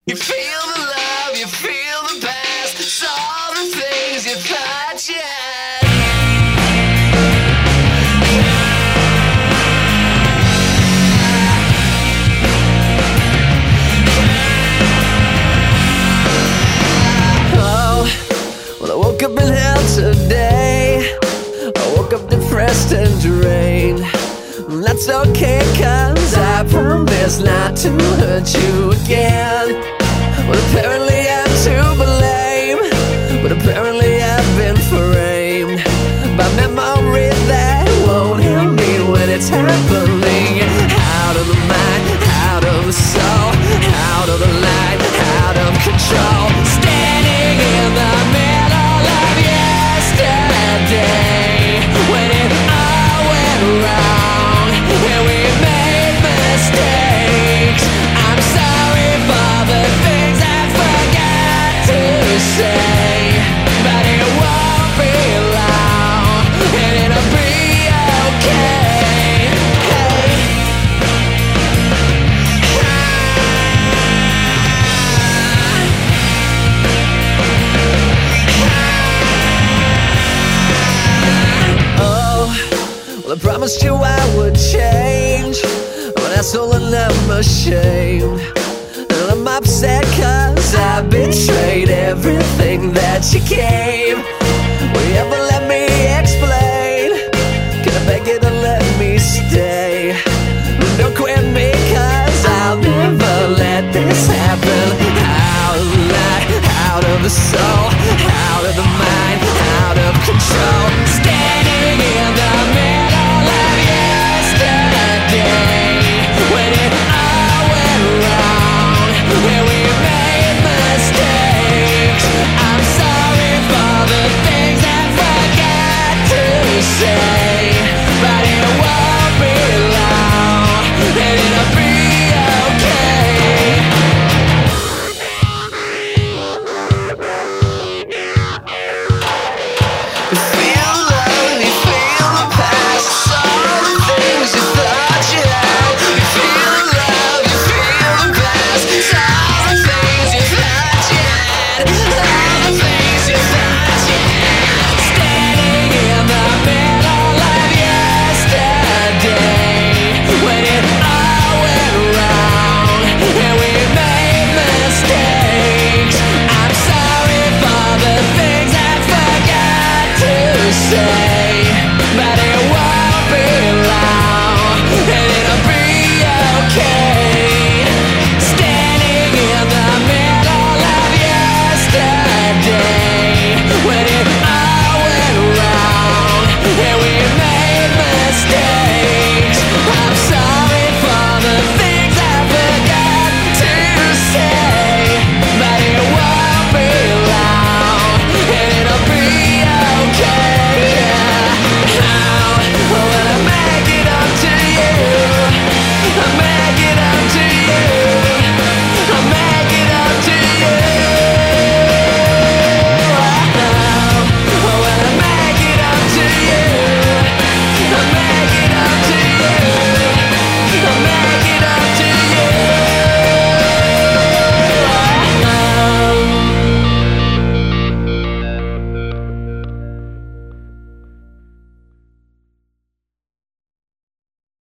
You feel the love, you feel the past. It's all the things you thought you had. Oh, well, I woke up in hell today. I woke up depressed and drained. That's okay, cause I promise not to hurt you again. Well, apparently I'm to blame, but apparently I've been framed by memory that won't help me when it's happening. Out of the mind, out of the soul, out of the light, out of control. Standing in the middle of yesterday, when it all went wrong and we made mistakes. I'm sorry for the things I forgot to say, but it won't be long and it'll be okay. Hey. Oh, well, I promised you I would change, but that's all and I'm ashamed. And I'm upset cause I betrayed everything that you gave.